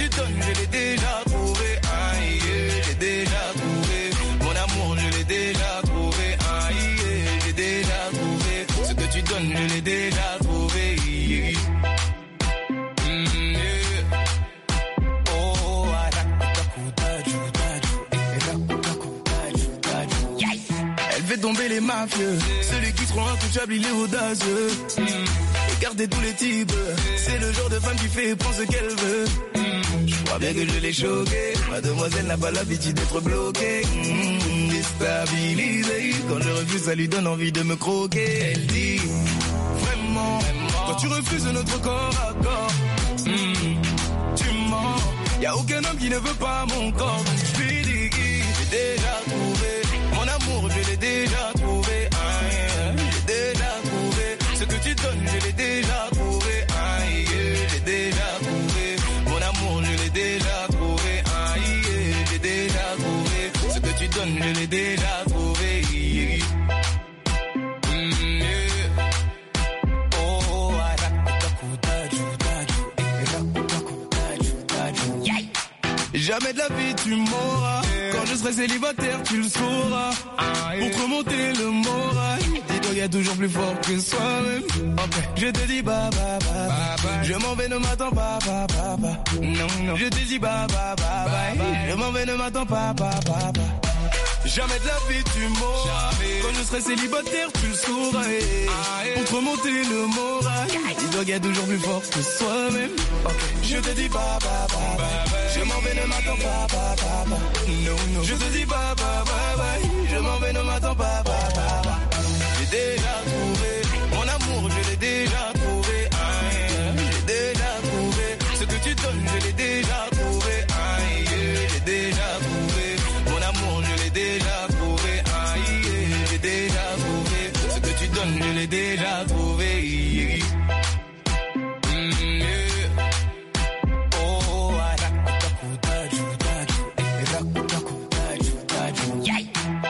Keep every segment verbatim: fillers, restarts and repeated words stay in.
tu donnes, je l'ai déjà trouvé. Ah, yeah, j'ai déjà trouvé. Mon amour, je l'ai déjà trouvé. Ah, yeah, j'ai déjà trouvé. Ce que tu donnes, je l'ai déjà trouvé. Yeah. Mm, yeah. Oh, elle fait tomber les mafieux. Celui qui se rend intouchable, il est audacieux. Mm. Écartez tous les types. C'est le genre de femme qui fait prendre ce qu'elle veut. Mm. Je crois bien que je l'ai choquée. Mademoiselle n'a pas l'habitude d'être bloquée. Mm. Déstabilisée. Quand je refuse, ça lui donne envie de me croquer. Elle dit vraiment, vraiment. Quand tu refuses notre corps à corps, mm. tu mens. Y'a aucun homme qui ne veut pas mon corps. Je lui dis, j'ai déjà trouvé. Mon amour, je l'ai déjà trouvé. Ah, yeah. J'ai déjà trouvé. Ce que tu donnes, je l'ai déjà trouvé. Ah, yeah. J'ai déjà trouvé. Mon amour, je l'ai déjà trouvé. Ah, yeah. J'ai déjà trouvé. Ce que tu donnes, je l'ai déjà trouvé. Yeah. Mm, yeah. Oh, jamais de la vie tu m'auras. Quand je serai célibataire, tu le sauras. Ah, yeah. Pour te remonter le moral, dis-toi y'a toujours plus fort que soi-même. Okay. Je te dis bye bye bye, bye, bye. Je m'en vais, ne m'attends pas, pas, pas, pas. Non, non. Je te dis bye bye bye, bye, bye. Je m'en vais, ne m'attends pas, pas, pas, pas. Jamais de la vie tu m'auras. Quand je serai célibataire, tu le sauras. Ah, yeah. Pour te remonter le moral, dis-toi y'a toujours plus fort que soi-même. Okay. Je te dis bye bye bye, bye, bye. Je m'en vais, ne m'attends pas, pas, pas, pas. Non, non. Je te dis bye bye bye, bye. Je m'en vais, ne m'attends pas, pas, pas, pas. J'ai déjà trouvé mon amour, je l'ai déjà trouvé. Ah, yeah. J'ai déjà trouvé ce que tu donnes, je l'ai déjà trouvé. Ah, yeah. J'ai déjà trouvé mon amour, je l'ai déjà trouvé. Ah, yeah. J'ai déjà trouvé ce que tu donnes, je l'ai déjà trouvé. Yeah. Mm, yeah. Oh, yeah.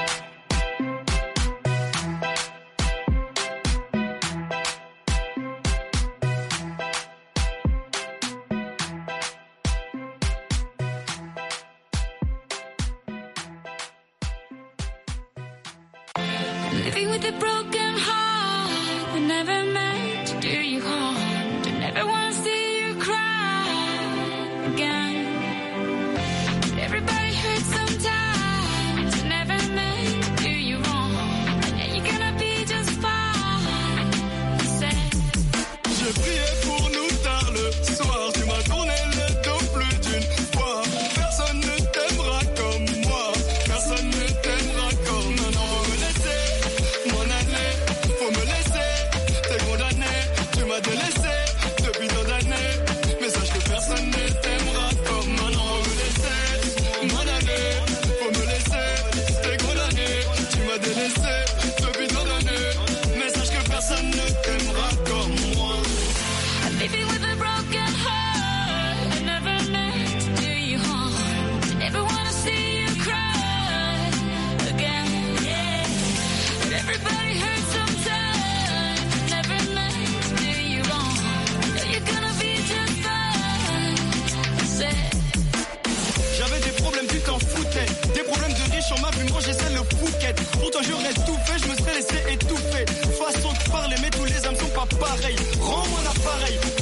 Living with a broken heart, I never meant to do you harm. I never want to see you cry again. But everybody hurts sometimes, I never meant to do you wrong. And yeah, you're gonna be just fine. I said. Je priais pour nous tard le soir, tu m'as tourné le dos plus d'une fois. Personne ne t'aimera comme moi, personne ne t'aimera comme non, non, faut me laisser, mon année, faut me laisser, t'es condamné, tu m'as délaissé depuis tant d'années, mais sache que personne ne t'aimera comme non, non, faut me laisser, mon année, faut me laisser, t'es condamné, tu m'as délaissé depuis tant d'années, mais sache que personne ne t'aimera comme moi. I'm living with a broken heart, I never meant to do you harm. I never want to see you cry again. Yeah. But everybody hurts sometimes, I never meant to do you wrong. Know you're gonna be just fine. I said. J'avais des problèmes, tu t'en foutais. Des problèmes de riches, on m'a vu manger celle le Phuket. Pourtant j'aurais tout fait, je me serais laissé étouffer. Façon de parler, mais tous les âmes sont pas pareils. Rends-moi l'appareil,